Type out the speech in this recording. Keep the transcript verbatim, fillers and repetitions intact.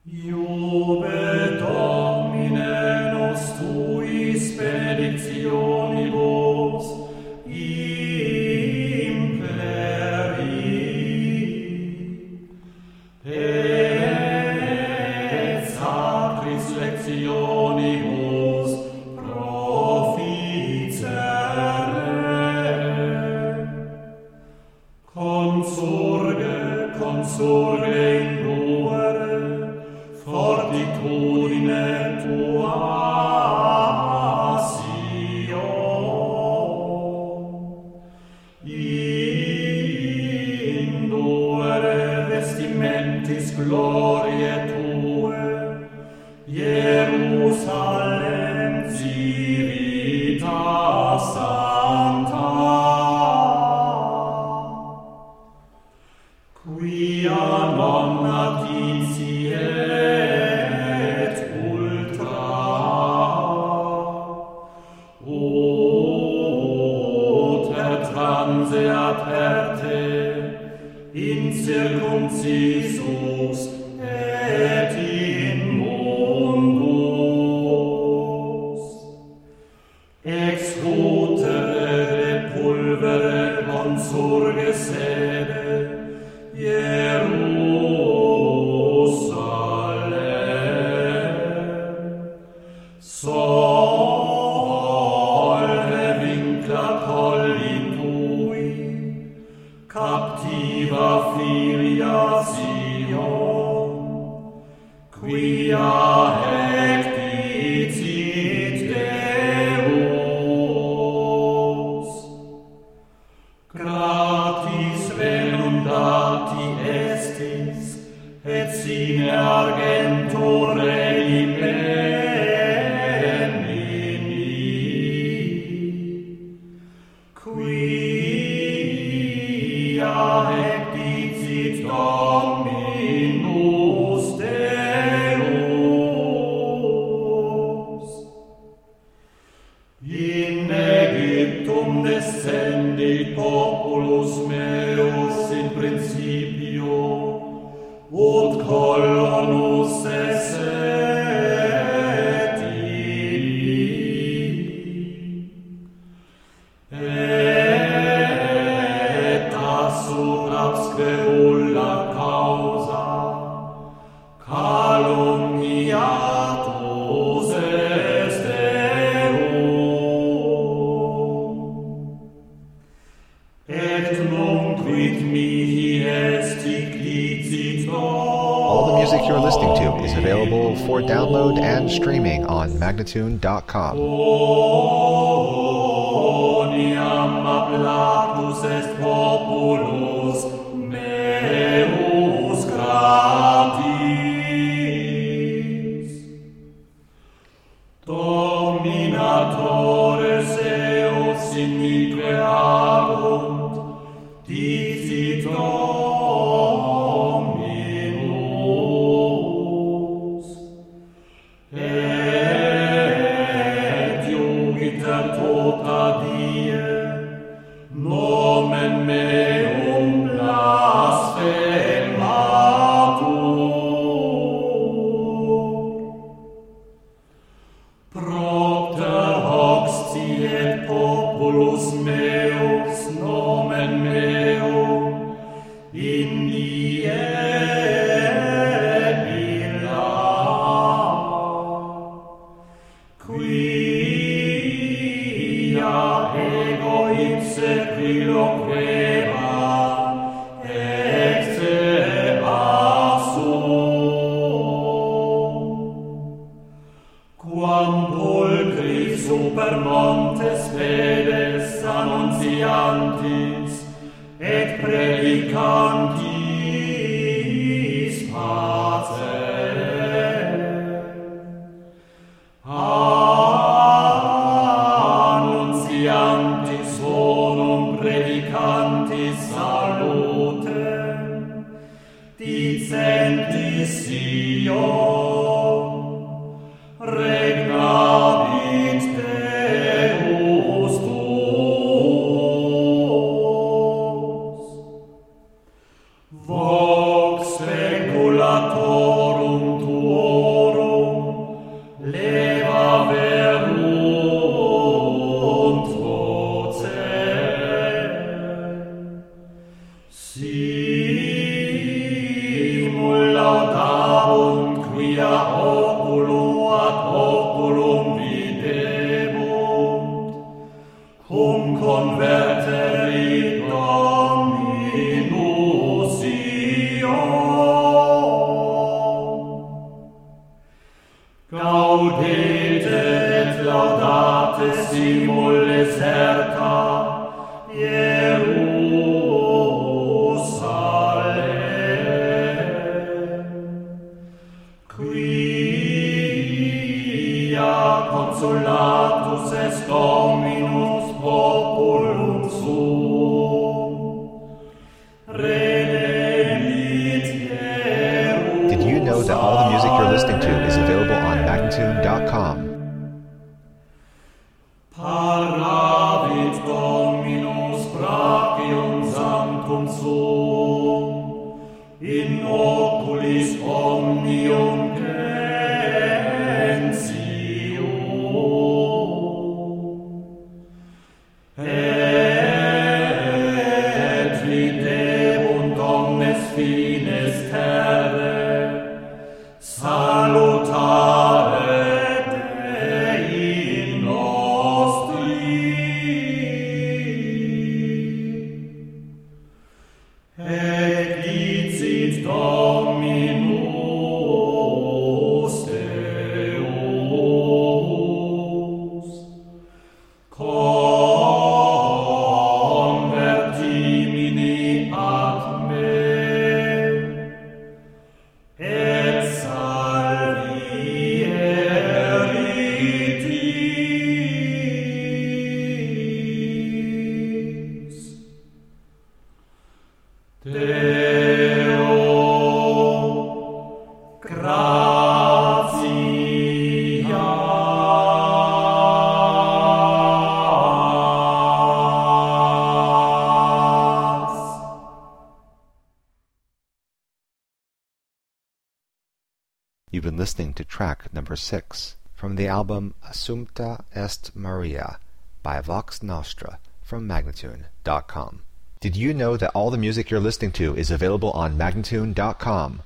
Iube Domine nos tuis benedictionibus impleri, et sacris lectionibus proficere. Consurge, consurge in duere, fortitudine tua Sion. Induere vestimentis gloriae tue, Jerusalem civitas sancta, quia non natitiet ultra. Ut per transeat per te in circumcisus et in mundus. Ex utere de pulvere consurge sede, Jerusalem. Solve vincla colli tui, captiva filia Sion, quia ec dicit Deus. Gratis venundati estis, et sine argento rei memini, quia ec dicit Dominus Deus. In Aegyptum descendit populus meus in principio, ut colonus esset illi. Et assur absquerulla causa, calumniatus est Deum. Et nunc quid mihi est hic licit All the music you're listening to is available for download and streaming on Magnatune dot com. Quoniam ablatus est populus meus gratis. Dominatores eos inique agunt, dicit Dominus. Et iugiter tota die, nomen meum blasphematur. Propter hoc sciet populus meus nomen meum in die illa, quia ego ipse quiloqueva exe assum. Quam pulcri super montes pedes annuntiantis et predicantis pacem. Annuntiantis bonum predicantis salutem, dicentis Sion, regnavit Deus tuus. Vox speculatorum tuum consolatus est Dominus populum suum. Redemit Jerusalem. Did you know that all the music you're listening to is available on Magnatune dot com? Paravit Dominus brachium sanctum suum, in oculis omnium gentium. Et videbunt omnes fines terrae, salutare Dei nostri. Exit Dominus Deus, convertimini ad me, et salvi eritis. Deo gratias. You've been listening to track number six from the album Assumpta Est Maria by Vox Nostra from Magnatune dot com. Did you know that all the music you're listening to is available on Magnatune dot com?